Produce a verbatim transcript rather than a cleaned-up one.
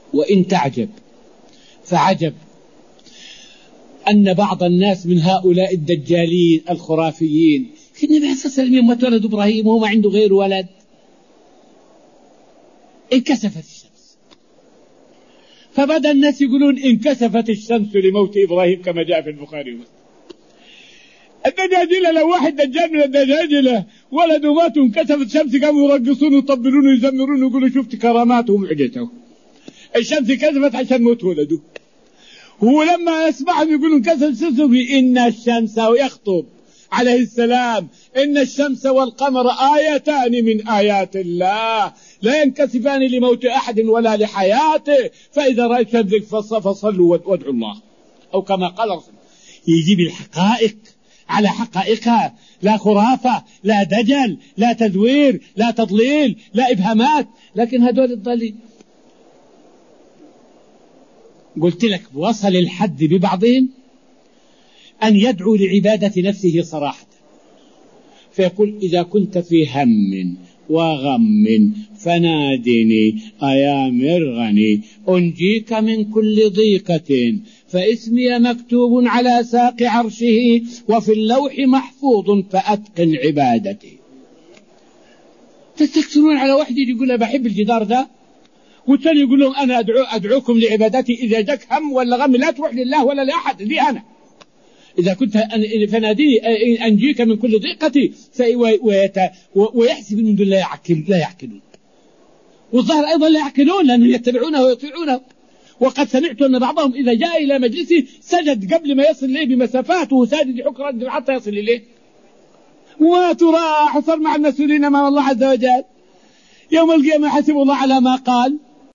وإن تعجب فعجب أن بعض الناس من هؤلاء الدجالين الخرافيين، النبي عليه الصلاة والسلام يوم ولد إبراهيم وهو ما عنده غير ولد انكسفت الشمس، فبدأ الناس يقولون انكسفت الشمس لموت إبراهيم كما جاء في البخاري ومسلم. الدجاجلة لو واحد دجال من الدجاجلة ولده مات وانكسفت الشمس قاموا يرقصون ويطبلون ويزمرون ويقولوا شفت كراماته ومعجزته. الشمس كسفت عشان موت ولده. هو لما يسمعهم يقولون انكسفت الشمس إن الشمس ويخطب عليه السلام إن الشمس والقمر آيتان من آيات الله لا ينكسفان لموت أحد ولا لحياته، فإذا رأيت ذلك فصلوا وادعوا الله، أو كما قال رسول. يجيب الحقائق على حقائقها، لا خرافة، لا دجل، لا تزوير، لا تضليل، لا إبهامات. لكن هدول الضالين قلت لك وصل الحد ببعضهم أن يدعو لعبادة نفسه صراحة، فيقول إذا كنت في هم وغم فنادني أيا مرغني أنجيك من كل ضيقة، فاسمي مكتوب على ساق عرشه وفي اللوح محفوظ فأتقن عبادتي. تستكثرون على واحد يقول بحب الجدار ده، والثاني يقول لهم أنا أدعو أدعوكم لعبادتي، إذا جاك هم ولا غم لا تروح لله ولا لأحد، لي أنا. إذا كنت فناديني أنجيك من كل ضيقتي، ويحسب من دون لا يعقل لا يعقلون، والظاهر أيضا لا يعقلون لأنهم يتبعونه ويطيعونه. وقد سمعت أن بعضهم إذا جاء إلى مجلسه سجد قبل ما يصل إليه بمسافات، وساجد حكرا حتى يصل إليه. وما ترى حصر مع المسؤولين أمام الله عز وجل يوم القيامة حسب الله على ما قال.